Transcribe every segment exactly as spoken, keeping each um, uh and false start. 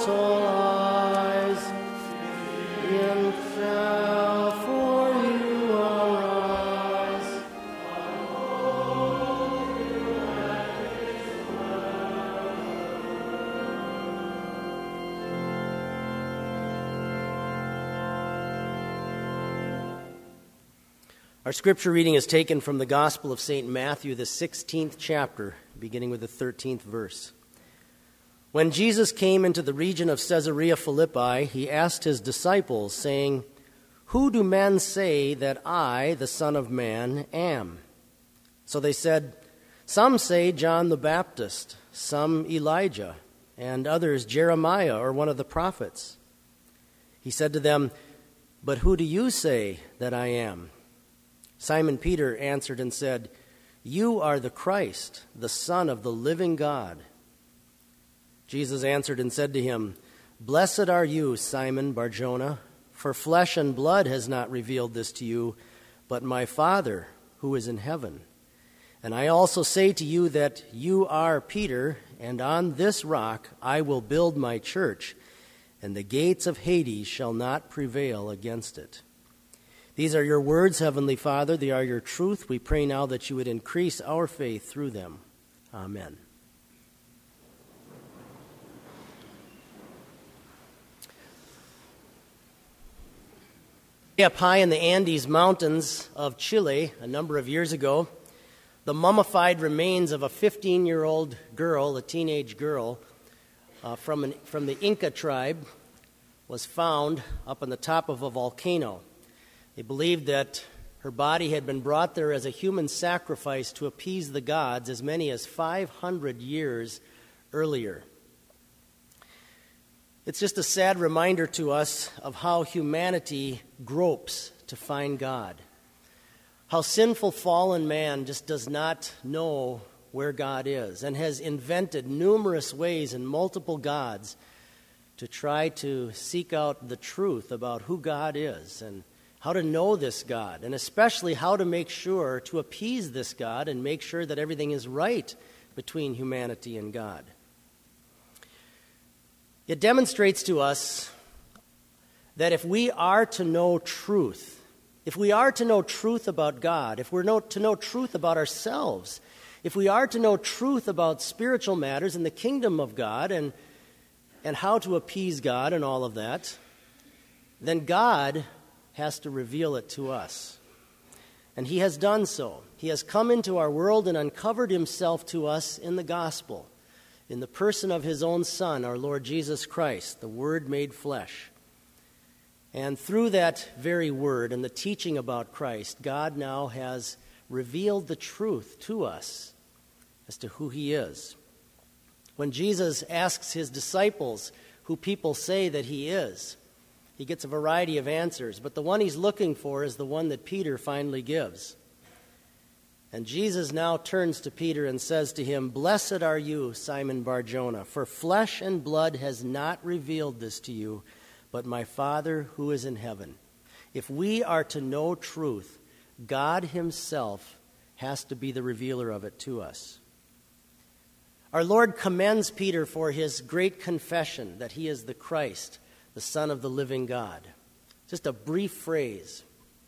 mortal eyes, in shall for you arise. Our scripture reading is taken from the Gospel of Saint Matthew, the sixteenth chapter, beginning with the thirteenth verse. When Jesus came into the region of Caesarea Philippi, he asked his disciples, saying, "Who do men say that I, the Son of Man, am?" So they said, "Some say John the Baptist, some Elijah, and others Jeremiah or one of the prophets." He said to them, "But who do you say that I am?" Simon Peter answered and said, "You are the Christ, the Son of the living God." Jesus answered and said to him, "Blessed are you, Simon Bar-Jonah, for flesh and blood has not revealed this to you, but my Father who is in heaven. And I also say to you that you are Peter, and on this rock I will build my church, and the gates of Hades shall not prevail against it." These are your words, Heavenly Father. They are your truth. We pray now that you would increase our faith through them. Amen. Up high in the Andes Mountains of Chile a number of years ago, the mummified remains of a fifteen-year-old girl, a teenage girl, uh, from, an, from the Inca tribe was found up on the top of a volcano. They believed that her body had been brought there as a human sacrifice to appease the gods as many as five hundred years earlier. It's just a sad reminder to us of how humanity gropes to find God. How sinful, fallen man just does not know where God is and has invented numerous ways and multiple gods to try to seek out the truth about who God is and how to know this God, and especially how to make sure to appease this God and make sure that everything is right between humanity and God. It demonstrates to us that if we are to know truth, if we are to know truth about God, if we're know, to know truth about ourselves, if we are to know truth about spiritual matters and the kingdom of God and, and how to appease God and all of that, then God has to reveal it to us. And he has done so. He has come into our world and uncovered himself to us in the gospel, in the person of his own Son, our Lord Jesus Christ, the Word made flesh. And through that very Word and the teaching about Christ, God now has revealed the truth to us as to who he is. When Jesus asks his disciples who people say that he is, he gets a variety of answers, but the one he's looking for is the one that Peter finally gives. And Jesus now turns to Peter and says to him, "Blessed are you, Simon Bar-Jonah, for flesh and blood has not revealed this to you, but my Father who is in heaven." If we are to know truth, God himself has to be the revealer of it to us. Our Lord commends Peter for his great confession that he is the Christ, the Son of the living God. Just a brief phrase.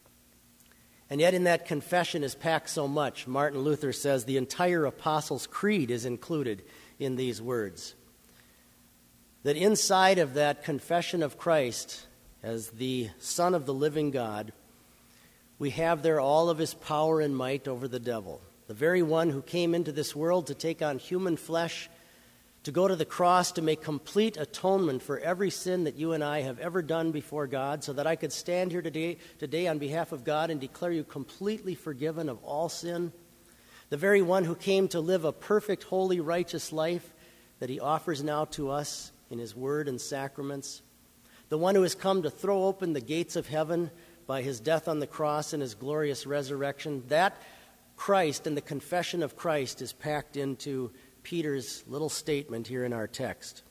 And yet in that confession is packed so much. Martin Luther says the entire Apostles' Creed is included in these words. That inside of that confession of Christ as the Son of the living God, we have there all of his power and might over the devil. The very one who came into this world to take on human flesh, to go to the cross to make complete atonement for every sin that you and I have ever done before God, so that I could stand here today, today on behalf of God and declare you completely forgiven of all sin. The very one who came to live a perfect, holy, righteous life that he offers now to us in his word and sacraments. The one who has come to throw open the gates of heaven by his death on the cross and his glorious resurrection. That Christ and the confession of Christ is packed into Peter's little statement here in our text.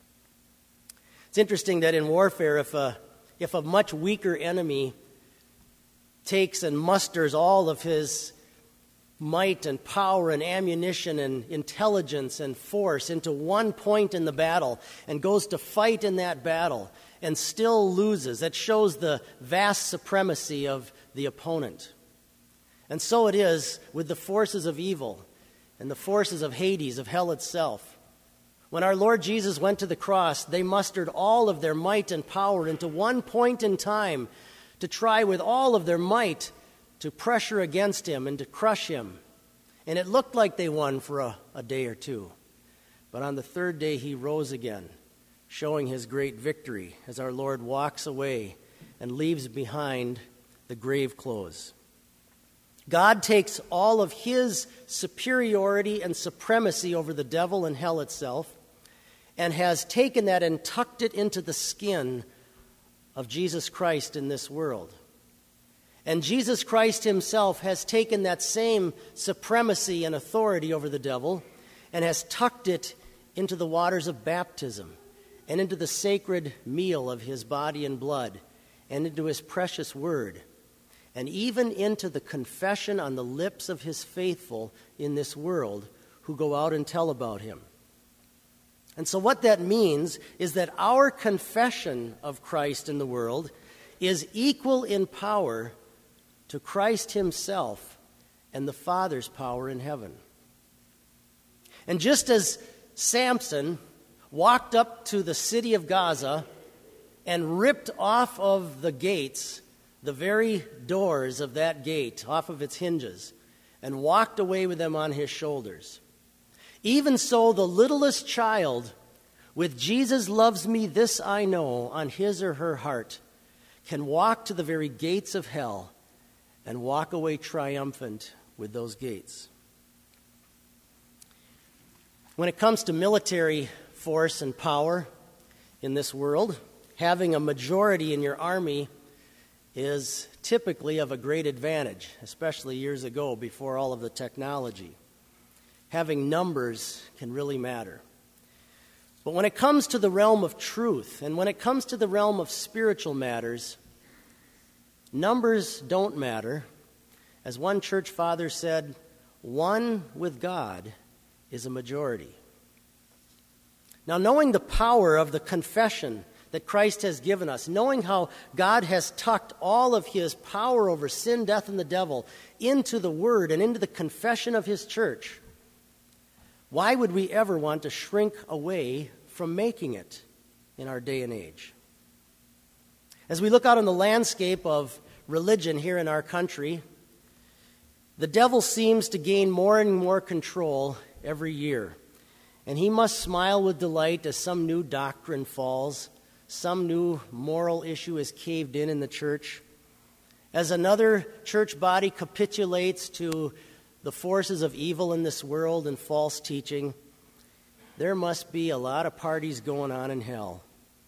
It's interesting that in warfare, if a, if a much weaker enemy takes and musters all of his might and power and ammunition and intelligence and force into one point in the battle and goes to fight in that battle and still loses. That shows the vast supremacy of the opponent. And so it is with the forces of evil and the forces of Hades, of hell itself. When our Lord Jesus went to the cross, they mustered all of their might and power into one point in time to try with all of their might to pressure against him and to crush him. And it looked like they won for a, a day or two. But on the third day he rose again, showing his great victory as our Lord walks away and leaves behind the grave clothes. God takes all of his superiority and supremacy over the devil and hell itself and has taken that and tucked it into the skin of Jesus Christ in this world. And Jesus Christ himself has taken that same supremacy and authority over the devil and has tucked it into the waters of baptism and into the sacred meal of his body and blood and into his precious word and even into the confession on the lips of his faithful in this world who go out and tell about him. And so what that means is that our confession of Christ in the world is equal in power to Christ himself and the Father's power in heaven. And just as Samson walked up to the city of Gaza and ripped off of the gates, the very doors of that gate, off of its hinges, and walked away with them on his shoulders, even so the littlest child with Jesus loves me, this I know, on his or her heart, can walk to the very gates of hell and walk away triumphant with those gates. When it comes to military force and power in this world, having a majority in your army is typically of a great advantage, especially years ago before all of the technology. Having numbers can really matter. But when it comes to the realm of truth and when it comes to the realm of spiritual matters, numbers don't matter. As one church father said, one with God is a majority. Now, knowing the power of the confession that Christ has given us, knowing how God has tucked all of his power over sin, death, and the devil into the word and into the confession of his church, why would we ever want to shrink away from making it in our day and age? As we look out on the landscape of religion here in our country, the devil seems to gain more and more control every year. And he must smile with delight as some new doctrine falls, some new moral issue is caved in in the church. As another church body capitulates to the forces of evil in this world and false teaching, there must be a lot of parties going on in hell.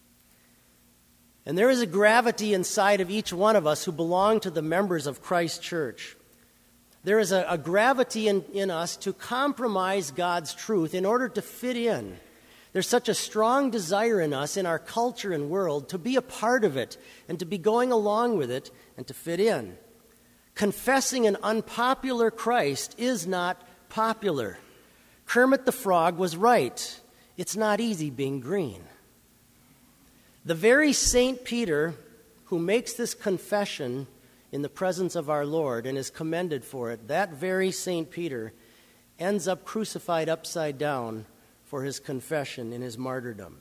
And there is a gravity inside of each one of us who belong to the members of Christ's church. There is a, a gravity in, in us to compromise God's truth in order to fit in. There's such a strong desire in us, in our culture and world, to be a part of it and to be going along with it and to fit in. Confessing an unpopular Christ is not popular. Kermit the Frog was right. It's not easy being green. The very Saint Peter who makes this confession in the presence of our Lord and is commended for it, that very Saint Peter ends up crucified upside down for his confession in his martyrdom.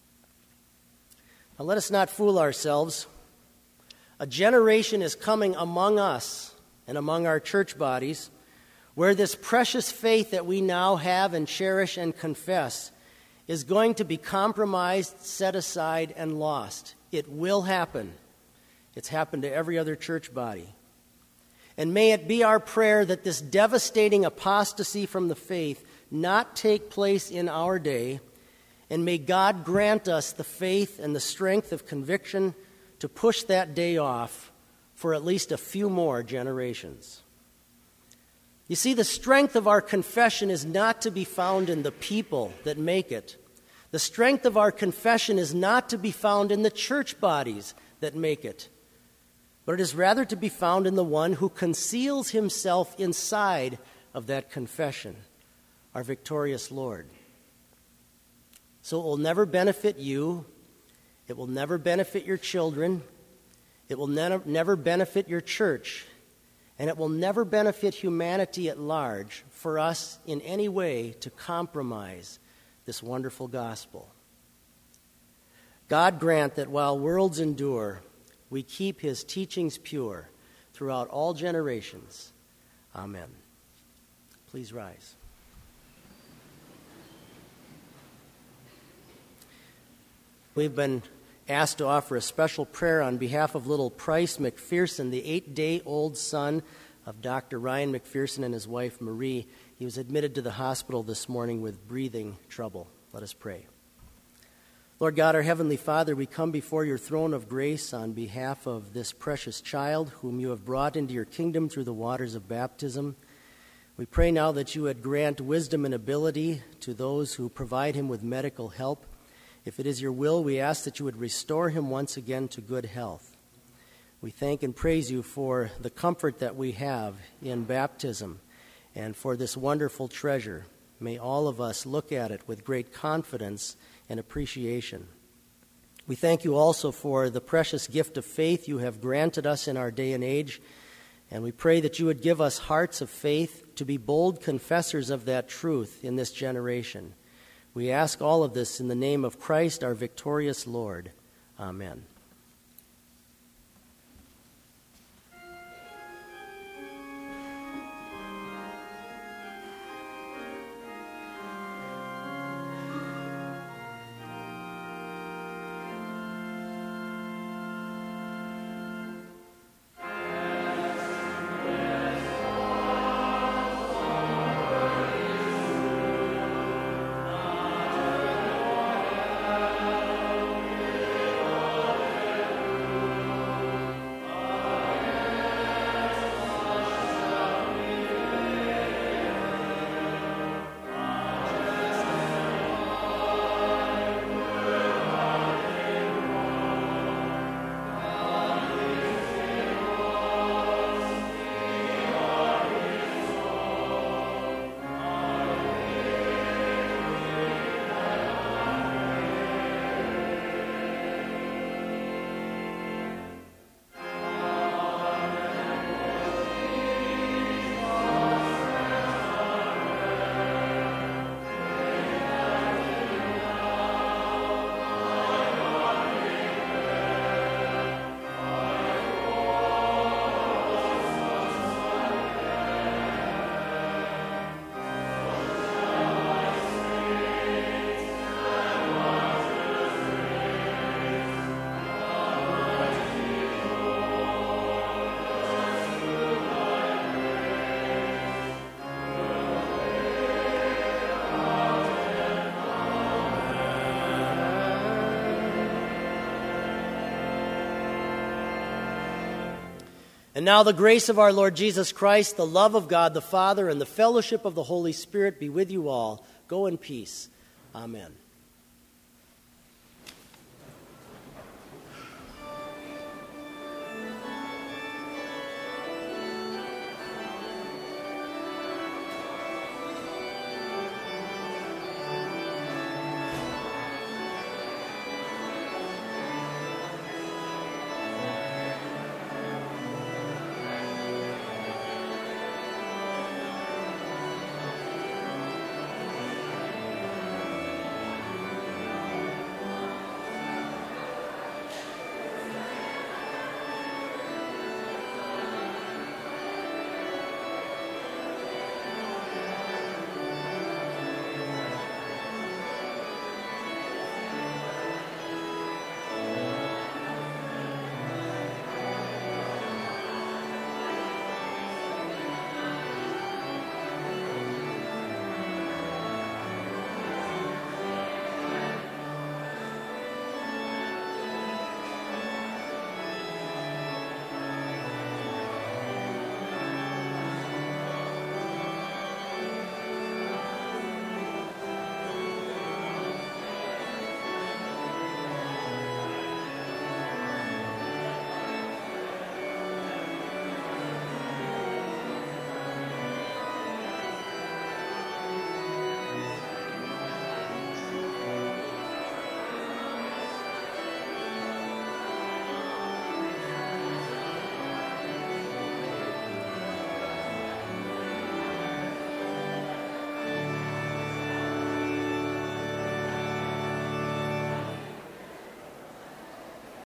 Now let us not fool ourselves. A generation is coming among us and among our church bodies where this precious faith that we now have and cherish and confess is going to be compromised, set aside, and lost. It will happen. It's happened to every other church body. And may it be our prayer that this devastating apostasy from the faith not take place in our day, and may God grant us the faith and the strength of conviction to push that day off for at least a few more generations. You see, the strength of our confession is not to be found in the people that make it. The strength of our confession is not to be found in the church bodies that make it, but it is rather to be found in the one who conceals himself inside of that confession, our victorious Lord. So it will never benefit you. It will never benefit your children. It will ne- never benefit your church. And it will never benefit humanity at large for us in any way to compromise this wonderful gospel. God grant that while worlds endure, we keep his teachings pure throughout all generations. Amen. Please rise. We've been asked to offer a special prayer on behalf of little Price McPherson, the eight-day-old son of Doctor Ryan McPherson and his wife Marie. He was admitted to the hospital this morning with breathing trouble. Let us pray. Lord God, our Heavenly Father, we come before your throne of grace on behalf of this precious child whom you have brought into your kingdom through the waters of baptism. We pray now that you would grant wisdom and ability to those who provide him with medical help. If it is your will, we ask that you would restore him once again to good health. We thank and praise you for the comfort that we have in baptism and for this wonderful treasure. May all of us look at it with great confidence and appreciation. We thank you also for the precious gift of faith you have granted us in our day and age, and we pray that you would give us hearts of faith to be bold confessors of that truth in this generation. We ask all of this in the name of Christ, our victorious Lord. Amen. And now the grace of our Lord Jesus Christ, the love of God the Father, and the fellowship of the Holy Spirit be with you all. Go in peace. Amen.